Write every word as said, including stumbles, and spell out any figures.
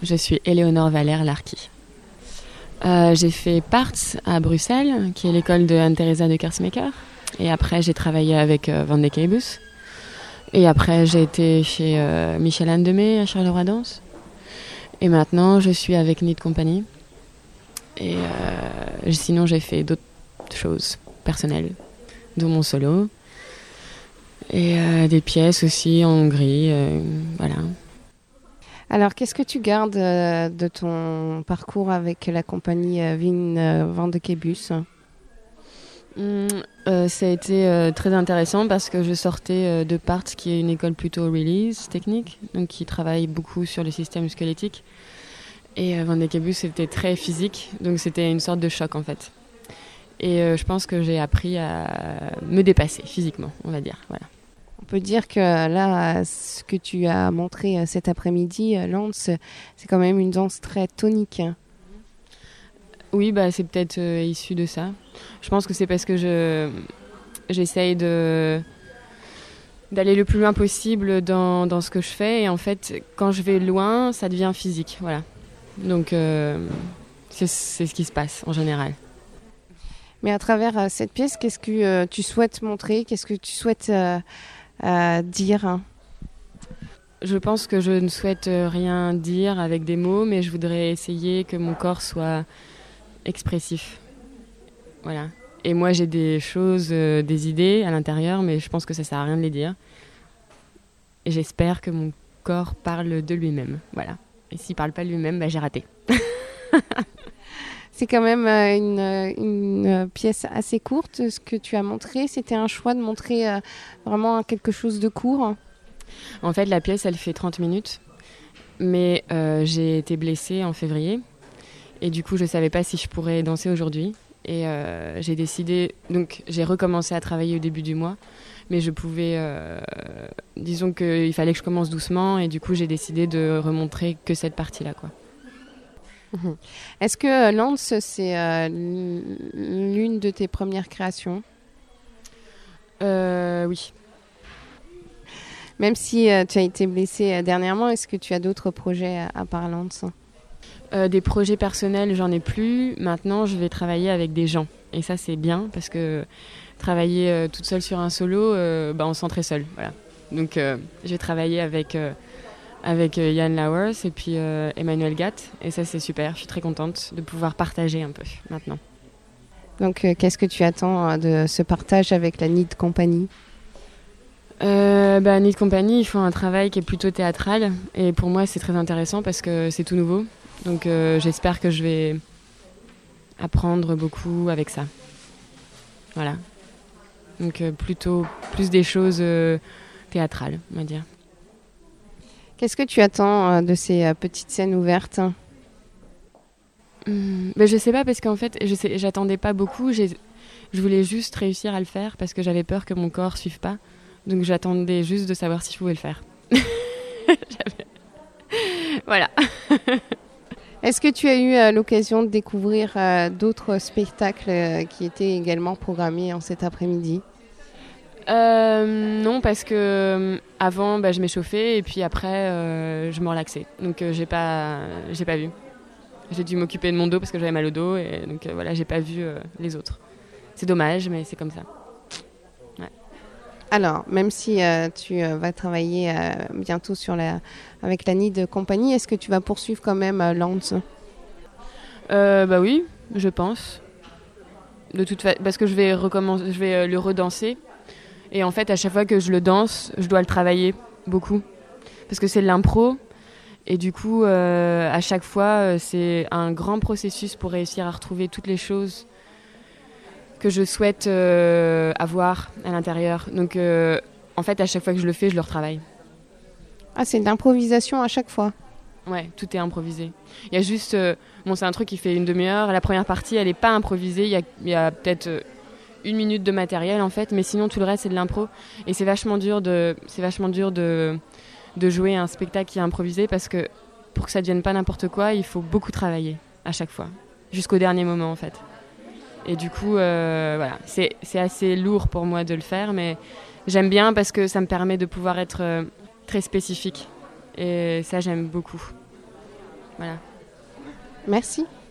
je suis Éléonore Valère-Larky. Euh, j'ai fait Parts à Bruxelles, qui est l'école de Anne-Theresa de Kersmaker. Et après, j'ai travaillé avec euh, Van de Keibus. Et après, j'ai été chez euh, Michel Anne Demey à Charleroi-Danse. Et maintenant, je suis avec Need Company. Et euh, sinon, j'ai fait d'autres choses personnelles, dont mon solo. Et euh, des pièces aussi en Hongrie, euh, voilà. Alors, qu'est-ce que tu gardes euh, de ton parcours avec la compagnie euh, Wien euh, Van de Keibus ? Mmh, euh, ça a été euh, très intéressant parce que je sortais euh, de Parts, qui est une école plutôt release technique, donc qui travaille beaucoup sur le système squelettique. Et euh, Van de Keibus, c'était très physique, donc c'était une sorte de choc en fait. Et euh, je pense que j'ai appris à me dépasser physiquement, on va dire. Voilà. On peut dire que là, ce que tu as montré cet après-midi, Lance, c'est quand même une danse très tonique. Oui, bah, c'est peut-être euh, issu de ça. Je pense que c'est parce que je, j'essaye de, d'aller le plus loin possible dans, dans ce que je fais. Et en fait, quand je vais loin, ça devient physique. Voilà. Donc, euh, c'est, c'est ce qui se passe en général. Mais à travers euh, cette pièce, qu'est-ce que euh, tu souhaites montrer ? Qu'est-ce que tu souhaites euh, euh, dire ? Je pense que je ne souhaite rien dire avec des mots, mais je voudrais essayer que mon corps soit expressif. Voilà. Et moi, j'ai des choses, euh, des idées à l'intérieur, mais je pense que ça sert à rien de les dire. Et j'espère que mon corps parle de lui-même. Voilà. Et s'il parle pas de lui-même, bah, j'ai raté. C'est quand même euh, une, une pièce assez courte, ce que tu as montré. C'était un choix de montrer euh, vraiment quelque chose de court. En fait, la pièce, elle fait trente minutes. Mais euh, j'ai été blessée en février. Et du coup, je ne savais pas si je pourrais danser aujourd'hui. Et euh, j'ai décidé... Donc, j'ai recommencé à travailler au début du mois. Mais je pouvais... Euh, disons qu'il fallait que je commence doucement. Et du coup, j'ai décidé de remontrer que cette partie-là, quoi. Mmh. Est-ce que Lance, c'est euh, l'une de tes premières créations ? euh, Oui. Même si euh, tu as été blessée euh, dernièrement, est-ce que tu as d'autres projets à, à part Lance ? euh, Des projets personnels, j'en ai plus. Maintenant, je vais travailler avec des gens. Et ça, c'est bien parce que travailler euh, toute seule sur un solo, euh, bah, on se sent très seule. Voilà. Donc, euh, je vais travailler avec... Euh, avec euh, Jan Lauwers et puis euh, Emmanuel Gatt. Et ça, c'est super. Je suis très contente de pouvoir partager un peu maintenant. Donc, euh, qu'est-ce que tu attends euh, de ce partage avec la Need Company ? euh, bah, Need Company, ils font un travail qui est plutôt théâtral. Et pour moi, c'est très intéressant parce que c'est tout nouveau. Donc, euh, j'espère que je vais apprendre beaucoup avec ça. Voilà. Donc, euh, plutôt plus des choses euh, théâtrales, on va dire. Qu'est-ce que tu attends euh, de ces euh, petites scènes ouvertes ? Mmh, ben je sais pas parce qu'en fait, je sais, j'attendais pas beaucoup. J'ai, je voulais juste réussir à le faire parce que j'avais peur que mon corps suive pas. Donc j'attendais juste de savoir si je pouvais le faire. Voilà. Est-ce que tu as eu euh, l'occasion de découvrir euh, d'autres spectacles euh, qui étaient également programmés en cet après-midi ? Euh, non, parce que euh, avant, bah, je m'échauffais et puis après, euh, je me relaxais. Donc, euh, j'ai pas, j'ai pas vu. J'ai dû m'occuper de mon dos parce que j'avais mal au dos et donc euh, voilà, j'ai pas vu euh, les autres. C'est dommage, mais c'est comme ça. Ouais. Alors, même si euh, tu euh, vas travailler euh, bientôt sur la, avec la Need Company, est-ce que tu vas poursuivre quand même euh, Lance ? euh, Bah oui, je pense. De toute fa... parce que je vais recommencer, je vais euh, le redanser. Et en fait, à chaque fois que je le danse, je dois le travailler beaucoup. Parce que c'est de l'impro. Et du coup, euh, à chaque fois, euh, c'est un grand processus pour réussir à retrouver toutes les choses que je souhaite euh, avoir à l'intérieur. Donc, euh, en fait, à chaque fois que je le fais, je le retravaille. Ah, c'est de l'improvisation à chaque fois ? Ouais, tout est improvisé. Il y a juste... Euh, bon, c'est un truc qui fait une demi-heure. La première partie, elle n'est pas improvisée. Il y a, il y a peut-être... Euh, une minute de matériel en fait, mais sinon tout le reste c'est de l'impro et c'est vachement dur de c'est vachement dur de de jouer un spectacle qui est improvisé parce que pour que ça devienne pas n'importe quoi, il faut beaucoup travailler à chaque fois, jusqu'au dernier moment en fait. Et du coup euh, voilà, c'est c'est assez lourd pour moi de le faire, mais j'aime bien parce que ça me permet de pouvoir être euh, très spécifique et ça j'aime beaucoup. Voilà. Merci.